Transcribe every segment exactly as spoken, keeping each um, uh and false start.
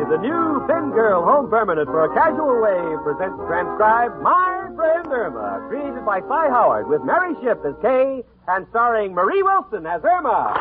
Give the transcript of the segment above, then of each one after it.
The new Thin Girl Home Permanent for a Casual Wave presents transcribed My Friend Irma, created by Cy Howard with Mary Shipp as Kay and starring Marie Wilson as Irma.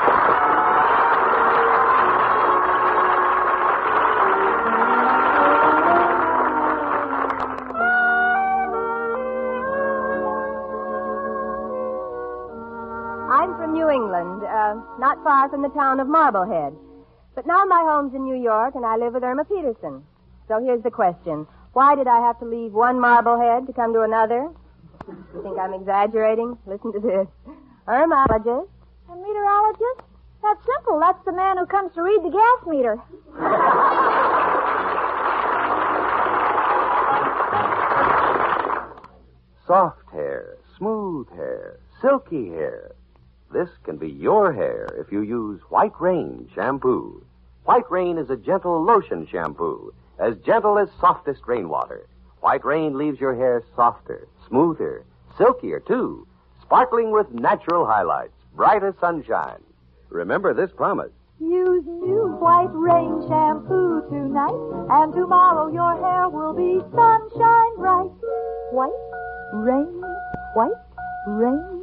I'm from New England, uh, not far from the town of Marblehead. But now my home's in New York, and I live with Irma Peterson. So here's the question. Why did I have to leave one Marblehead to come to another? You think I'm exaggerating? Listen to this. Irma, meteorologist. A meteorologist? That's simple. That's the man who comes to read the gas meter. Soft hair, smooth hair, silky hair. This can be your hair if you use White Rain shampoo. White Rain is a gentle lotion shampoo, as gentle as softest rainwater. White Rain leaves your hair softer, smoother, silkier, too, sparkling with natural highlights, bright as sunshine. Remember this promise. Use new White Rain shampoo tonight, and tomorrow your hair will be sunshine bright. White Rain, White Rain.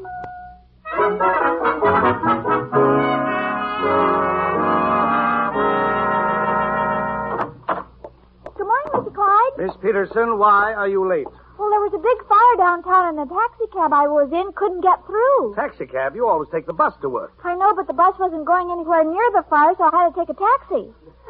Good morning, Mister Clyde. Miss Peterson, why are you late? Well, there was a big fire downtown, and the taxi cab I was in couldn't get through. Taxi cab? You always take the bus to work. I know, but the bus wasn't going anywhere near the fire, so I had to take a taxi.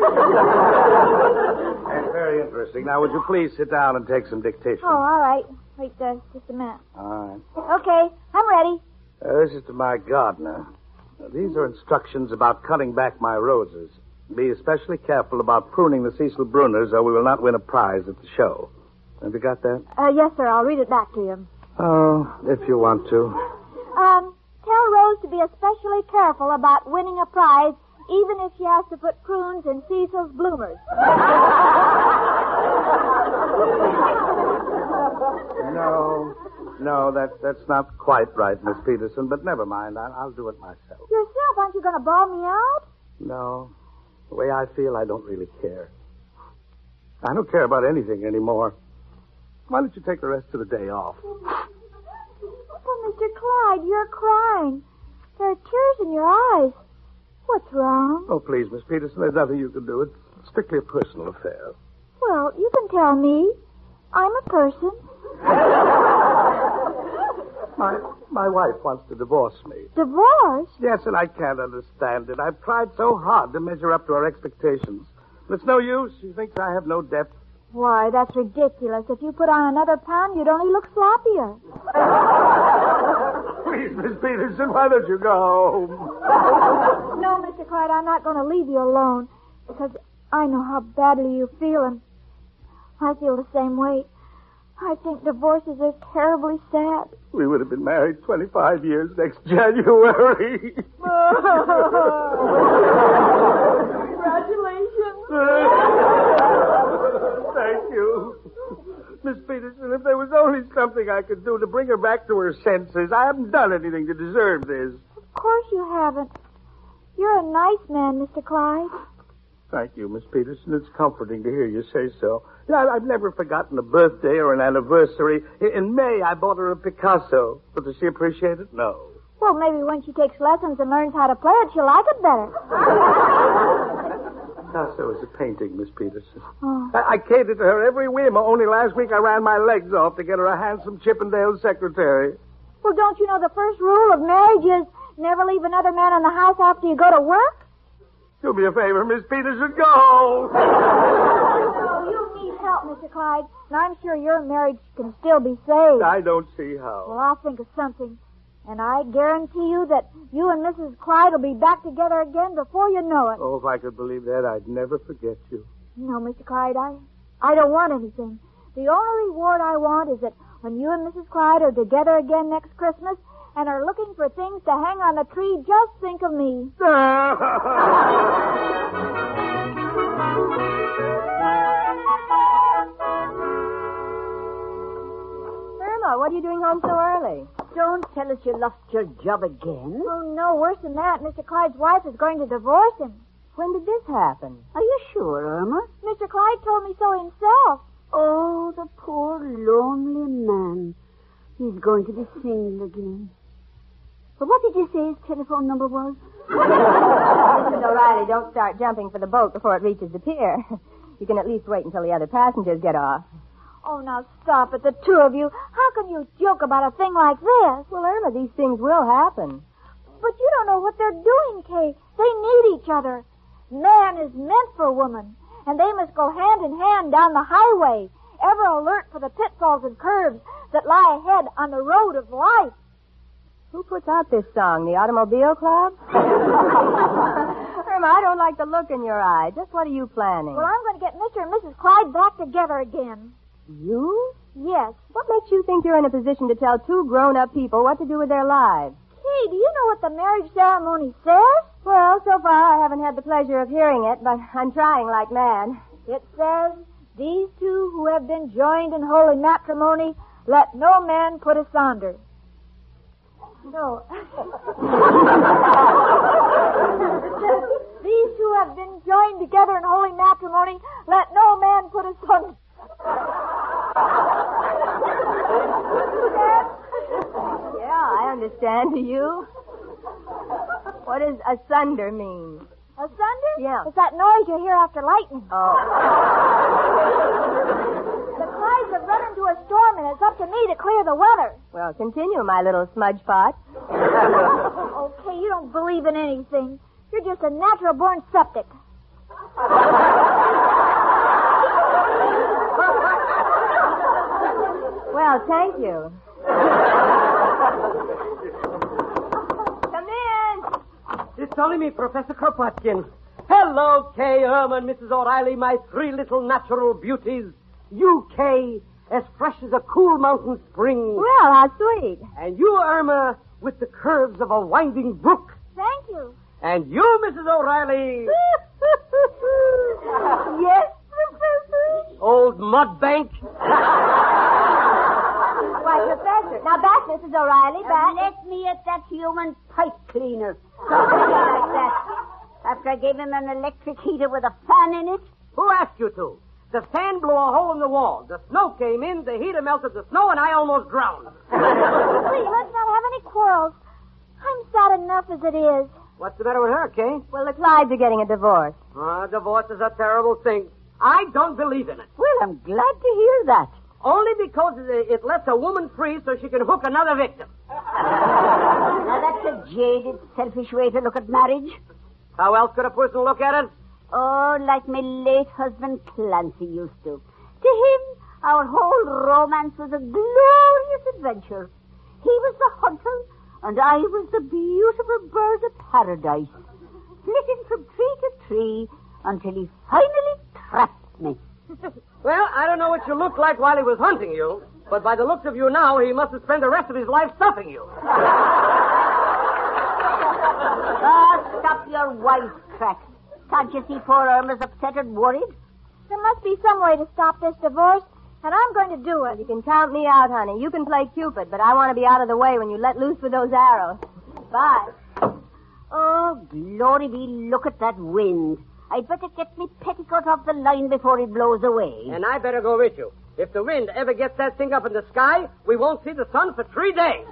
That's very interesting. Now, would you please sit down and take some dictation? Oh, all right. Wait uh, just a minute. All right. Okay, I'm ready. Uh, this is to my gardener. Uh, these are instructions about cutting back my roses. Be especially careful about pruning the Cecil Bruners, or we will not win a prize at the show. Have you got that? Uh, yes, sir. I'll read it back to you. Oh, if you want to. Um, tell Rose to be especially careful about winning a prize, even if she has to put prunes in Cecil's bloomers. No, no, that, that's not quite right, Miss Peterson, but never mind. I, I'll do it myself. Yourself? Aren't you going to bawl me out? No. The way I feel, I don't really care. I don't care about anything anymore. Why don't you take the rest of the day off? Oh, Mister Clyde, you're crying. There are tears in your eyes. What's wrong? Oh, please, Miss Peterson, there's nothing you can do. It's strictly a personal affair. Well, you can tell me. I'm a person. My my wife wants to divorce me. Divorce? Yes, and I can't understand it. I've tried so hard to measure up to her expectations. But it's no use. She thinks I have no depth. Why, that's ridiculous. If you put on another pound, you'd only look sloppier. Please, Miss Peterson, why don't you go home? No, Mister Clyde, I'm not going to leave you alone. Because I know how badly you feel, and I feel the same way. I think divorces are terribly sad. We would have been married twenty-five years next January. Congratulations. Thank you. Miss Peterson, if there was only something I could do to bring her back to her senses, I haven't done anything to deserve this. Of course you haven't. You're a nice man, Mister Clyde. Thank you, Miss Peterson. It's comforting to hear you say so. Yeah, I've never forgotten a birthday or an anniversary. In May, I bought her a Picasso. But does she appreciate it? No. Well, maybe when she takes lessons and learns how to play it, she'll like it better. Picasso is a painting, Miss Peterson. Oh. I, I catered to her every whim. Only last week I ran my legs off to get her a handsome Chippendale secretary. Well, don't you know the first rule of marriage is never leave another man in the house after you go to work? Do me a favor, Miss Peterson. Go! No, you need help, Mister Clyde. And I'm sure your marriage can still be saved. I don't see how. Well, I'll think of something. And I guarantee you that you and Missus Clyde will be back together again before you know it. Oh, if I could believe that, I'd never forget you. No, Mister Clyde, I, I don't want anything. The only reward I want is that when you and Missus Clyde are together again next Christmas and are looking for things to hang on the tree, just think of me. Irma, what are you doing home so early? Don't tell us you lost your job again. Oh, no, worse than that. Mister Clyde's wife is going to divorce him. When did this happen? Are you sure, Irma? Mister Clyde told me so himself. Oh, the poor lonely man. He's going to be single again. But what did you say his telephone number was? Missus O'Reilly, don't start jumping for the boat before it reaches the pier. You can at least wait until the other passengers get off. Oh, now stop it, the two of you. How can you joke about a thing like this? Well, Irma, these things will happen. But you don't know what they're doing, Kay. They need each other. Man is meant for woman, and they must go hand in hand down the highway, ever alert for the pitfalls and curves that lie ahead on the road of life. Who puts out this song? The Automobile Club? Irma, I don't like the look in your eye. Just what are you planning? Well, I'm going to get Mister and Missus Clyde back together again. You? Yes. What makes you think you're in a position to tell two grown-up people what to do with their lives? Kay, do you know what the marriage ceremony says? Well, so far I haven't had the pleasure of hearing it, but I'm trying like mad. It says, these two who have been joined in holy matrimony, let no man put asunder. No. These two have been joined together in holy matrimony, let no man put asunder. Yeah, I understand. Do you? What does asunder mean? Asunder? Yeah. It's that noise you hear after lightning. Oh. The Clydes have run into a storm, and it's up to me to clear the weather. Well, continue, my little smudge pot. Okay, you don't believe in anything. You're just a natural-born septic. Well, thank you. Come in. It's only me, Professor Kropotkin. Hello, Kay, Irma, and Missus O'Reilly, my three little natural beauties. You, Kay, as fresh as a cool mountain spring. Well, how sweet. And you, Irma, with the curves of a winding brook. Thank you. And you, Missus O'Reilly. Yes, Professor. Old mudbank. Why, Professor. Now back, Missus O'Reilly, back. Let me at that human pipe cleaner. Something like that. After I gave him an electric heater with a fan in it. Who asked you to? The fan blew a hole in the wall. The snow came in, the heater melted the snow, and I almost drowned. Please, let's not have any quarrels. I'm sad enough as it is. What's the matter with her, Kay? Well, the Clydes are getting a divorce. Ah, divorce is a terrible thing. I don't believe in it. Well, I'm glad to hear that. Only because it, it lets a woman free so she can hook another victim. Now, that's a jaded, selfish way to look at marriage. How else could a person look at it? Oh, like my late husband Clancy used to. To him, our whole romance was a glorious adventure. He was the hunter, and I was the beautiful bird of paradise, flitting from tree to tree until he finally trapped me. Well, I don't know what you looked like while he was hunting you, but by the looks of you now, he must have spent the rest of his life stuffing you. Ah, stop your wisecracks. Can't you see poor Irma's upset and worried? There must be some way to stop this divorce, and I'm going to do it. You can count me out, honey. You can play Cupid, but I want to be out of the way when you let loose with those arrows. Bye. Oh, glory be, look at that wind. I'd better get me petticoat off the line before it blows away. And I better go with you. If the wind ever gets that thing up in the sky, we won't see the sun for three days.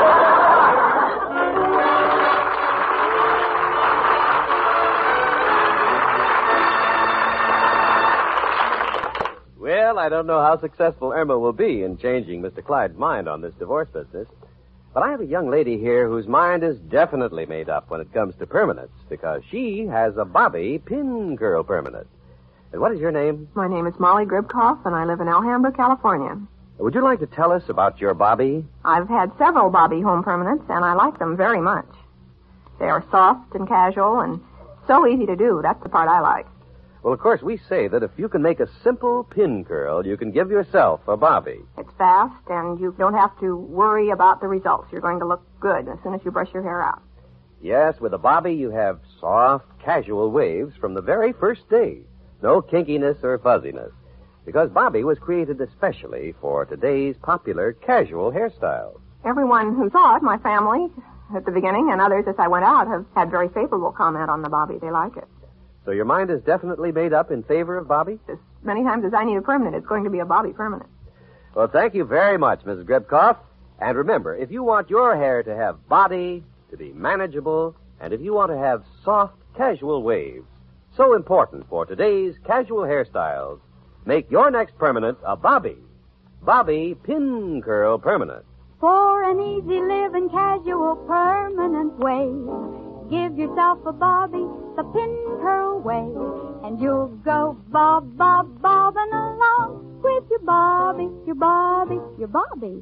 Well, I don't know how successful Irma will be in changing Mister Clyde's mind on this divorce business. But I have a young lady here whose mind is definitely made up when it comes to permanence, because she has a Bobby pin curl permanent. And what is your name? My name is Molly Gribkoff, and I live in Alhambra, California. Would you like to tell us about your Bobby? I've had several Bobby home permanents, and I like them very much. They are soft and casual and so easy to do. That's the part I like. Well, of course, we say that if you can make a simple pin curl, you can give yourself a Bobby. It's fast, and you don't have to worry about the results. You're going to look good as soon as you brush your hair out. Yes, with a Bobby, you have soft, casual waves from the very first day. No kinkiness or fuzziness. Because Bobby was created especially for today's popular casual hairstyles. Everyone who saw it, my family at the beginning and others as I went out, have had very favorable comment on the Bobby. They like it. So your mind is definitely made up in favor of Bobby? As many times as I need a permanent, it's going to be a Bobby permanent. Well, thank you very much, Missus Grebkoff. And remember, if you want your hair to have body, to be manageable, and if you want to have soft, casual waves, so important for today's casual hairstyles, make your next permanent a Bobby. Bobby Pin Curl Permanent. For an easy living, casual, permanent wave, give yourself a Bobby, the Pin Curl way, and you'll go bob, bob, bobbing along with your Bobby, your Bobby, your Bobby.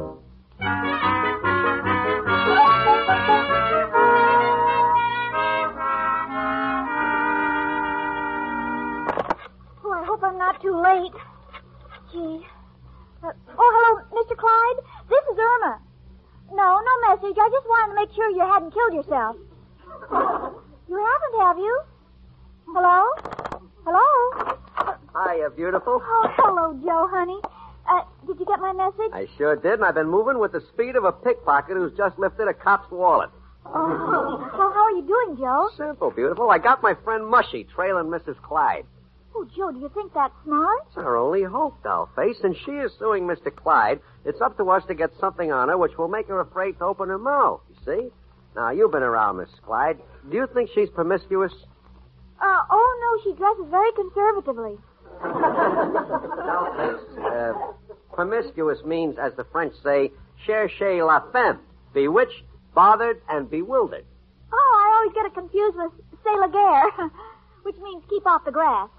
Oh, I hope I'm not too late. Gee. Uh, oh, hello, Mister Clyde. This is Irma. No, no message. I just wanted to make sure you hadn't killed yourself. You haven't, have you? Hello? Hello? Hiya, beautiful. Oh, hello, Joe, honey. Uh, did you get my message? I sure did, and I've been moving with the speed of a pickpocket who's just lifted a cop's wallet. Oh, well, how are you doing, Joe? Simple, beautiful. I got my friend Mushy trailing Missus Clyde. Oh, Joe, do you think that's smart? It's our only hope, dollface. Since she is suing Mister Clyde, it's up to us to get something on her which will make her afraid to open her mouth, you see? Now, you've been around Miss Clyde. Do you think she's promiscuous? Uh, oh, no, she dresses very conservatively. Dollface, uh, promiscuous means, as the French say, cherchez la femme, bewitched, bothered, and bewildered. Oh, I always get it confused with c'est la guerre, which means keep off the grass.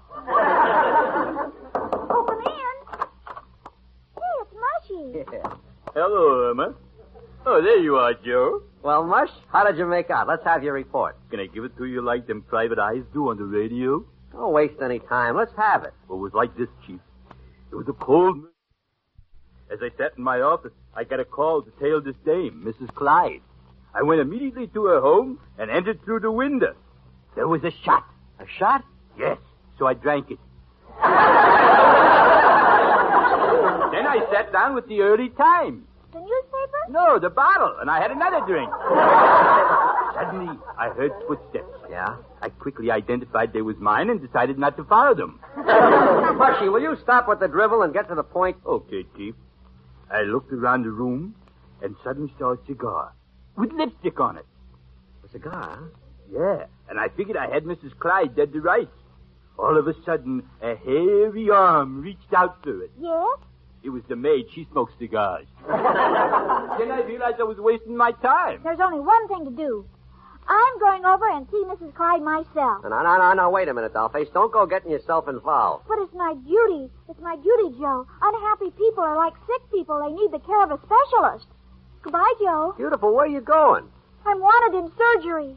Open in. Hey, it's Mushy. Yeah. Hello, Irma. Oh, there you are, Joe. Well, Mush, how did you make out? Let's have your report. Can I give it to you like them private eyes do on the radio? Don't waste any time. Let's have it. Well, it was like this, Chief. It was a cold... As I sat in my office, I got a call to tail this dame, Missus Clyde. I went immediately to her home and entered through the window. There was a shot. A shot? Yes, so I drank it. Then I sat down with the early Times. The newspaper? No, the bottle, and I had another drink. Suddenly, I heard footsteps. Yeah? I quickly identified they was mine and decided not to follow them. Mushy, will you stop with the drivel and get to the point? Okay, Chief. I looked around the room and suddenly saw a cigar with lipstick on it. A cigar, huh? Yeah, and I figured I had Missus Clyde dead to rights. All of a sudden, a hairy arm reached out for it. Yes? It was the maid. She smoked cigars. Then I realized I was wasting my time. There's only one thing to do. I'm going over and see Missus Clyde myself. No, no, no, no, wait a minute, dollface. Don't go getting yourself involved. But it's my duty. It's my duty, Joe. Unhappy people are like sick people. They need the care of a specialist. Goodbye, Joe. Beautiful, where are you going? I'm wanted in surgery.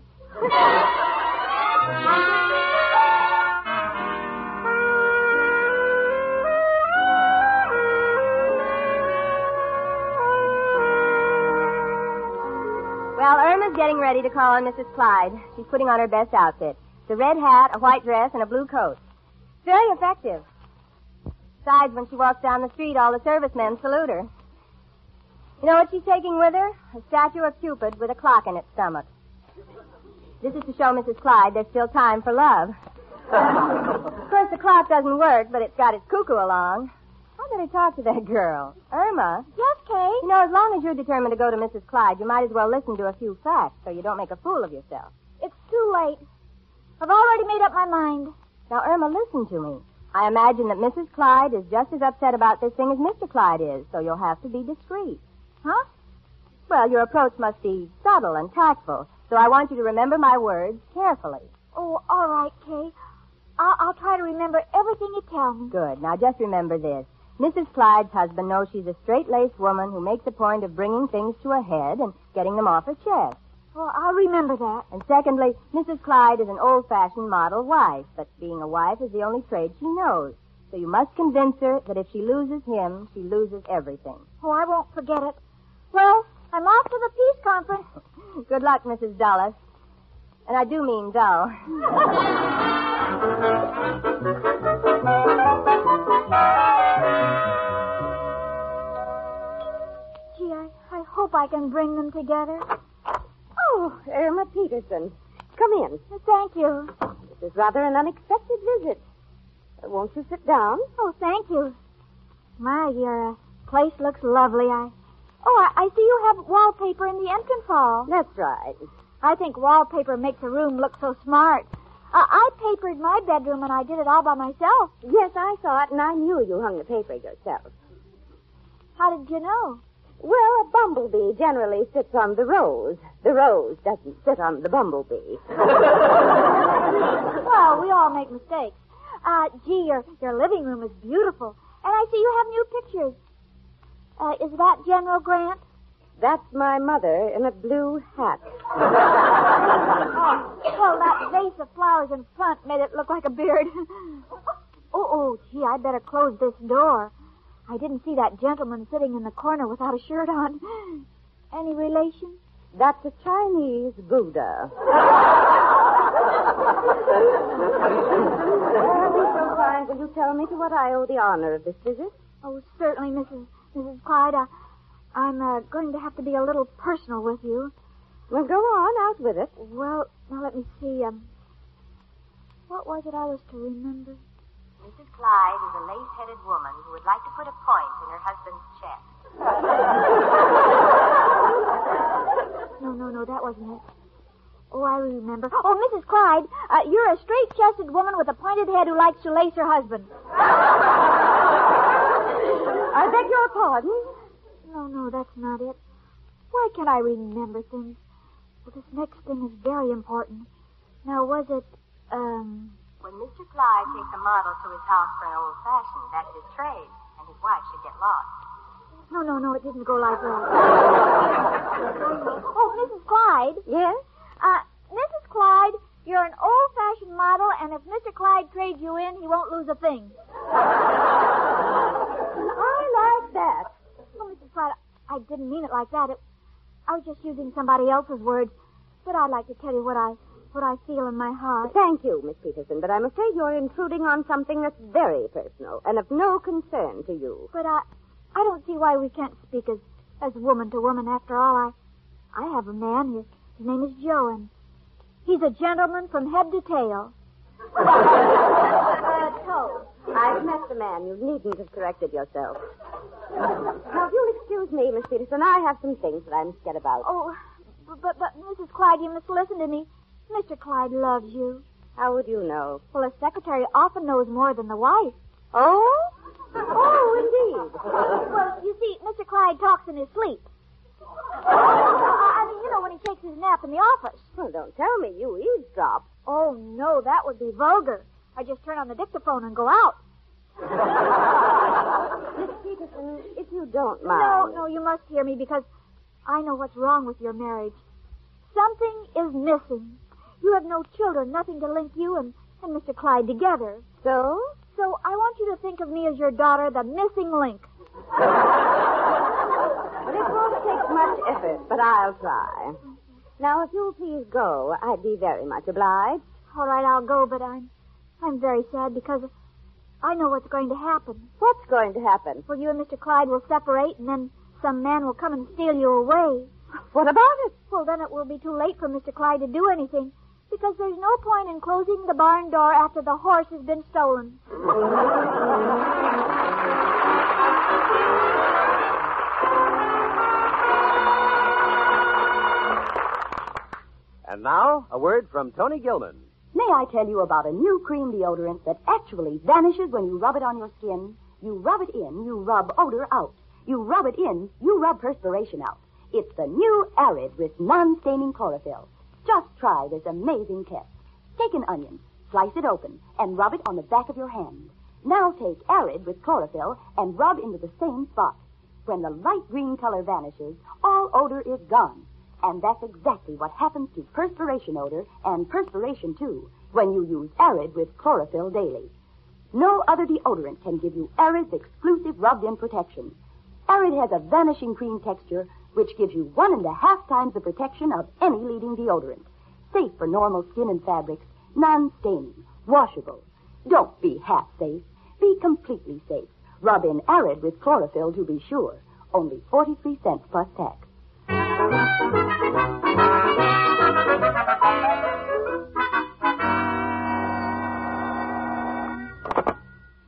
Well, Irma's getting ready to call on Missus Clyde. She's putting on her best outfit. It's a red hat, a white dress, and a blue coat. It's very effective. Besides, when she walks down the street, all the servicemen salute her. You know what she's taking with her? A statue of Cupid with a clock in its stomach. This is to show Missus Clyde there's still time for love. Of course, the clock doesn't work, but it's got its cuckoo along. I better talk to that girl. Irma. Yes, Kay? You know, as long as you're determined to go to Missus Clyde, you might as well listen to a few facts so you don't make a fool of yourself. It's too late. I've already made up my mind. Now, Irma, listen to me. I imagine that Missus Clyde is just as upset about this thing as Mister Clyde is, so you'll have to be discreet. Huh? Well, your approach must be subtle and tactful, so I want you to remember my words carefully. Oh, all right, Kay. I'll, I'll try to remember everything you tell me. Good. Now, just remember this. Missus Clyde's husband knows she's a straight-laced woman who makes a point of bringing things to a head and getting them off her chest. Well, I'll remember that. And secondly, Missus Clyde is an old-fashioned model wife, but being a wife is the only trade she knows. So you must convince her that if she loses him, she loses everything. Oh, I won't forget it. Well, I'm off to the peace conference. Good luck, Missus Dulles. And I do mean dull. Gee, I, I hope I can bring them together. Oh, Irma Peterson. Come in. Thank you. This is rather an unexpected visit. Uh, won't you sit down? Oh, thank you. My, your uh, place looks lovely. I. Oh, I, I see you have wallpaper in the entrance hall. That's right. I think wallpaper makes a room look so smart. Uh, I papered my bedroom, and I did it all by myself. Yes, I saw it, and I knew you hung the paper yourself. How did you know? Well, a bumblebee generally sits on the rose. The rose doesn't sit on the bumblebee. Well, we all make mistakes. Uh, gee, your, your living room is beautiful. And I see you have new pictures. Uh, is that General Grant? That's my mother in a blue hat. Well, that vase of flowers in front made it look like a beard. oh, oh, gee, I'd better close this door. I didn't see that gentleman sitting in the corner without a shirt on. Any relation? That's a Chinese Buddha. Well, be so kind. Will you tell me to what I owe the honor of this visit? Oh, certainly, Missus Missus Clyde. Uh, I'm uh, going to have to be a little personal with you. Well, go on. Out with it. Well, now let me see. Um, what was it I was to remember? Missus Clyde is a lace-headed woman who would like to put a point in her husband's chest. No, no, no, that wasn't it. Oh, I remember. Oh, Missus Clyde, uh, you're a straight-chested woman with a pointed head who likes to lace her husband. I beg your pardon? No, no, that's not it. Why can't I remember things? Well, this next thing is very important. Now, was it, um... When Mister Clyde takes a model to his house for an old-fashioned, that's his trade, and his wife should get lost. No, no, no, it didn't go like that. Oh, Missus Clyde. Yes? Uh, Missus Clyde, you're an old-fashioned model, and if Mister Clyde trades you in, he won't lose a thing. I like that. Oh, Missus Clyde, I didn't mean it like that. It, I was just using somebody else's words. But I'd like to tell you what I what I feel in my heart. Thank you, Miss Peterson, but I'm afraid you're intruding on something that's very personal and of no concern to you. But I I don't see why we can't speak as, as woman to woman. After all, I I have a man. His, his name is Joe, and he's a gentleman from head to tail. uh, toe. I've met the man. You needn't have corrected yourself. Now, if you'll excuse me, Miss Peterson, I have some things that I must get about. Oh, but, but, Missus Clyde, you must listen to me. Mister Clyde loves you. How would you know? Well, a secretary often knows more than the wife. Oh? Oh, indeed. Well, you see, Mister Clyde talks in his sleep. I mean, you know, when he takes his nap in the office. Well, don't tell me you eavesdrop. Oh, no, that would be vulgar. I just turn on the dictaphone and go out. Miss Peterson, if you don't No, mind. no, you must hear me because I know what's wrong with your marriage. Something is missing. You have no children, nothing to link you and, and Mister Clyde together. So? So I want you to think of me as your daughter, the missing link. Well, it won't take much effort, but I'll try. Now, if you'll please go, I'd be very much obliged. All right, I'll go, but I'm I'm very sad because I know what's going to happen. What's going to happen? Well, you and Mister Clyde will separate, and then some man will come and steal you away. What about it? Well, then it will be too late for Mister Clyde to do anything, because there's no point in closing the barn door after the horse has been stolen. And now, a word from Tony Gilman. May I tell you about a new cream deodorant that actually vanishes when you rub it on your skin? You rub it in, you rub odor out. You rub it in, you rub perspiration out. It's the new Arid with non-staining chlorophyll. Just try this amazing test. Take an onion, slice it open, and rub it on the back of your hand. Now take Arid with chlorophyll and rub into the same spot. When the light green color vanishes, all odor is gone. And that's exactly what happens to perspiration odor and perspiration, too, when you use Arid with chlorophyll daily. No other deodorant can give you Arid's exclusive rubbed-in protection. Arid has a vanishing cream texture, which gives you one and a half times the protection of any leading deodorant. Safe for normal skin and fabrics, non-staining, washable. Don't be half safe. Be completely safe. Rub in Arid with chlorophyll to be sure. Only forty-three cents plus tax.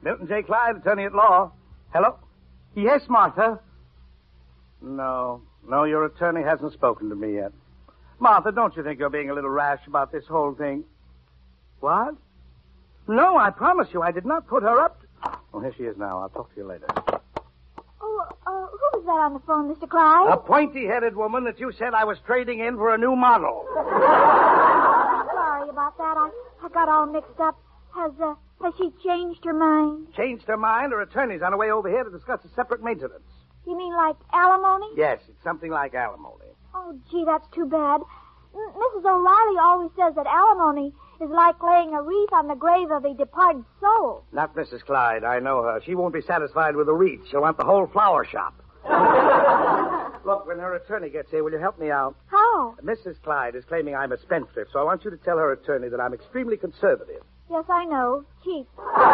Milton J. Clyde, attorney at law. Hello? Yes, Martha. No, no, your attorney hasn't spoken to me yet. Martha, don't you think you're being a little rash about this whole thing? What? No, I promise you, I did not put her up to... Oh, here she is now. I'll talk to you later. Oh, uh, who was that on the phone, Mister Clyde? A pointy-headed woman that you said I was trading in for a new model. Sorry about that. I, I got all mixed up. Has, uh, has she changed her mind? Changed her mind? Her attorney's on her way over here to discuss a separate maintenance. You mean like alimony? Yes, it's something like alimony. Oh, gee, that's too bad. M- Missus O'Reilly always says that alimony is like laying a wreath on the grave of a departed soul. Not Missus Clyde. I know her. She won't be satisfied with a wreath. She'll want the whole flower shop. Look, when her attorney gets here, will you help me out? How? Missus Clyde is claiming I'm a spendthrift, so I want you to tell her attorney that I'm extremely conservative. Yes, I know. Cheap.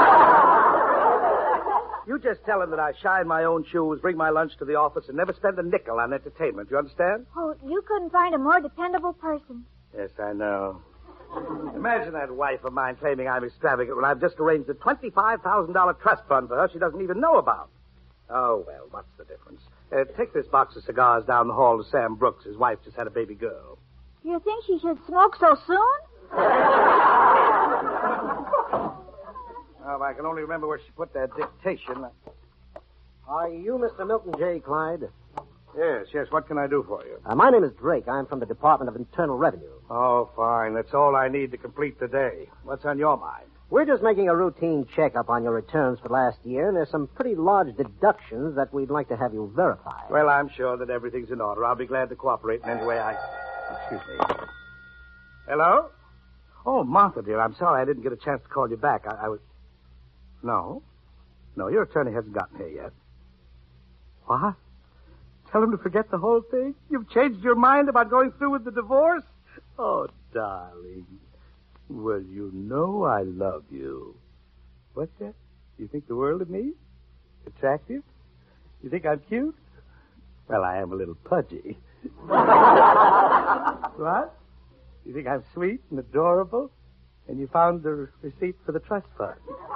You just tell him that I shine my own shoes, bring my lunch to the office, and never spend a nickel on entertainment. You understand? Oh, you couldn't find a more dependable person. Yes, I know. Imagine that wife of mine claiming I'm extravagant when I've just arranged a twenty-five thousand dollars trust fund for her she doesn't even know about. Oh, well, what's the difference? Uh, take this box of cigars down the hall to Sam Brooks. His wife just had a baby girl. Do you think she should smoke so soon? Oh, if I can only remember where she put that dictation. Are you Mister Milton J. Clyde? Yes, yes. What can I do for you? Uh, my name is Drake. I'm from the Department of Internal Revenue. Oh, fine. That's all I need to complete the day. What's on your mind? We're just making a routine checkup on your returns for last year, and there's some pretty large deductions that we'd like to have you verify. Well, I'm sure that everything's in order. I'll be glad to cooperate in any way I... Excuse me. Hello? Oh, Martha, dear, I'm sorry I didn't get a chance to call you back. I, I was... No. No, your attorney hasn't gotten here yet. What? Tell him to forget the whole thing? You've changed your mind about going through with the divorce? Oh, darling. Well, you know I love you. What's that? You think the world of me? Attractive? You think I'm cute? Well, I am a little pudgy. What? You think I'm sweet and adorable? And you found the receipt for the trust fund.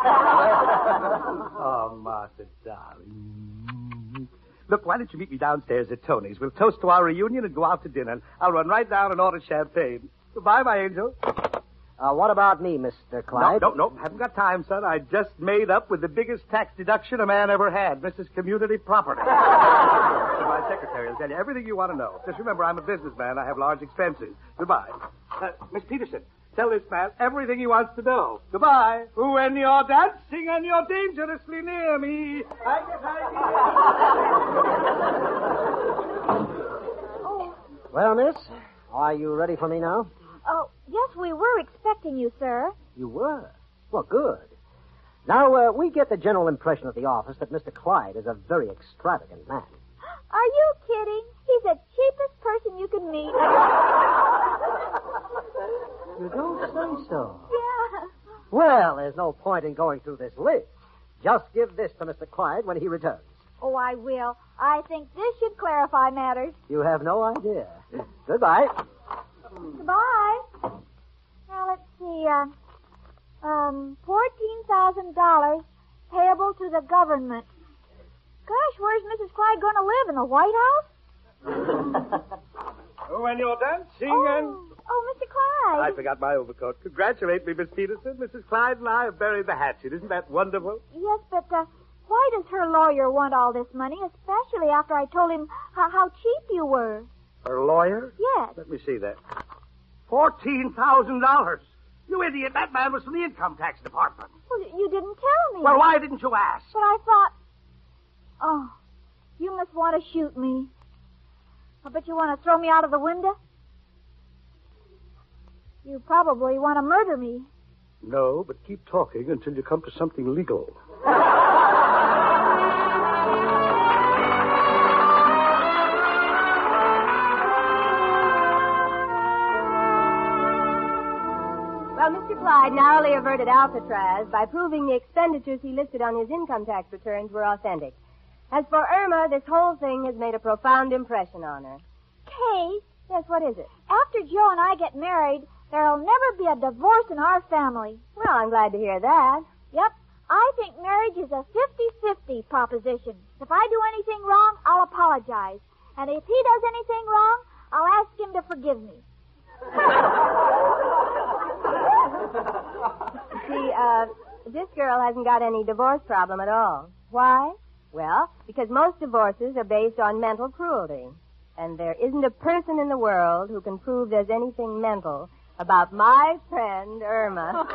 Oh, Martha, darling. Look, why don't you meet me downstairs at Tony's? We'll toast to our reunion and go out to dinner. I'll run right down and order champagne. Goodbye, my angel. Uh, what about me, Mister Clyde? No, no, no. Haven't got time, son. I just made up with the biggest tax deduction a man ever had, Missus Community Property. My secretary will tell you everything you want to know. Just remember, I'm a businessman. I have large expenses. Goodbye. Uh, Miss Peterson, tell this man everything he wants to know. Goodbye. When you're dancing and you're dangerously near me, I guess Oh, Well, miss, are you ready for me now? oh, yes, we were expecting you, sir. You were? Well, good. Now, uh, we get the general impression at the office that Mister Clyde is a very extravagant man. Are you kidding? He's the cheapest person you can meet. You don't say so. Yeah. Well, there's no point in going through this list. Just give this to Mister Clyde when he returns. Oh, I will. I think this should clarify matters. You have no idea. Goodbye. Goodbye. Now, let's see. Uh, um, fourteen thousand dollars payable to the government. Gosh, where's Missus Clyde going to live? In the White House? When you're dancing oh, and... Oh, Mister Clyde. I forgot my overcoat. Congratulate me, Miss Peterson. Missus Clyde and I have buried the hatchet. Isn't that wonderful? Yes, but uh, why does her lawyer want all this money, especially after I told him how, how cheap you were? Her lawyer? Yes. Let me see that. Fourteen thousand dollars. You idiot. That man was from the income tax department. Well, you didn't tell me. Well, why didn't you ask? But I thought... Oh, you must want to shoot me. I bet you want to throw me out of the window. You probably want to murder me. No, but keep talking until you come to something legal. Well, Mister Clyde narrowly averted Alcatraz by proving the expenditures he listed on his income tax returns were authentic. As for Irma, this whole thing has made a profound impression on her. Kate? Yes, what is it? After Joe and I get married, there'll never be a divorce in our family. Well, I'm glad to hear that. Yep. I think marriage is a fifty-fifty proposition. If I do anything wrong, I'll apologize. And if he does anything wrong, I'll ask him to forgive me. See, uh, this girl hasn't got any divorce problem at all. Why? Well, because most divorces are based on mental cruelty. And there isn't a person in the world who can prove there's anything mental about my friend Irma.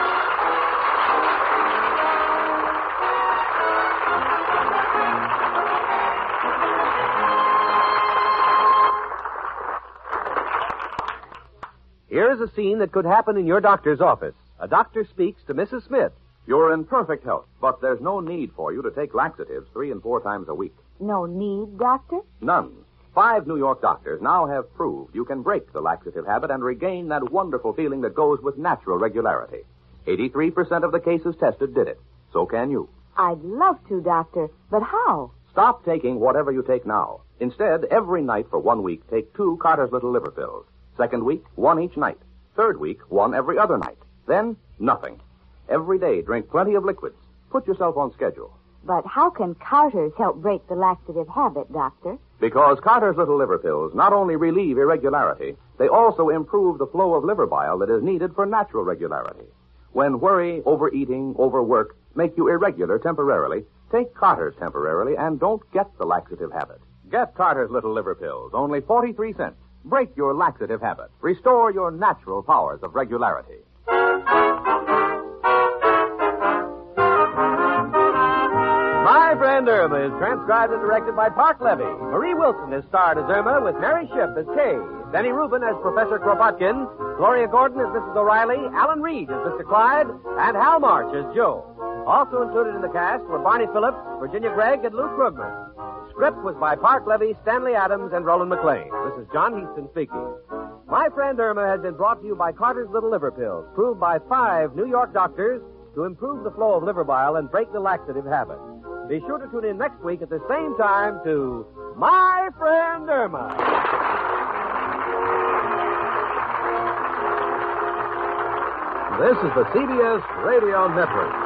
Here is a scene that could happen in your doctor's office. A doctor speaks to Missus Smith. You're in perfect health, but there's no need for you to take laxatives three and four times a week. No need, Doctor? None. Five New York doctors now have proved you can break the laxative habit and regain that wonderful feeling that goes with natural regularity. eighty-three percent of the cases tested did it. So can you. I'd love to, Doctor, but how? Stop taking whatever you take now. Instead, every night for one week, take two Carter's Little Liver Pills. Second week, one each night. Third week, one every other night. Then, nothing. Every day, drink plenty of liquids. Put yourself on schedule. But how can Carter's help break the laxative habit, Doctor? Because Carter's Little Liver Pills not only relieve irregularity, they also improve the flow of liver bile that is needed for natural regularity. When worry, overeating, overwork make you irregular temporarily, take Carter's temporarily and don't get the laxative habit. Get Carter's Little Liver Pills, only forty-three cents. Break your laxative habit. Restore your natural powers of regularity. My Friend Irma is transcribed and directed by Park Levy. Marie Wilson is starred as Irma with Mary Shipp as Kay. Benny Rubin as Professor Kropotkin. Gloria Gordon as Missus O'Reilly. Alan Reed as Mister Clyde. And Hal March as Joe. Also included in the cast were Barney Phillips, Virginia Gregg, and Lou Krugman. The script was by Park Levy, Stanley Adams, and Roland McLean. This is John Heaston speaking. My Friend Irma has been brought to you by Carter's Little Liver Pills, proved by five New York doctors to improve the flow of liver bile and break the laxative habit. Be sure to tune in next week at the same time to My Friend Irma. This is the C B S Radio Network.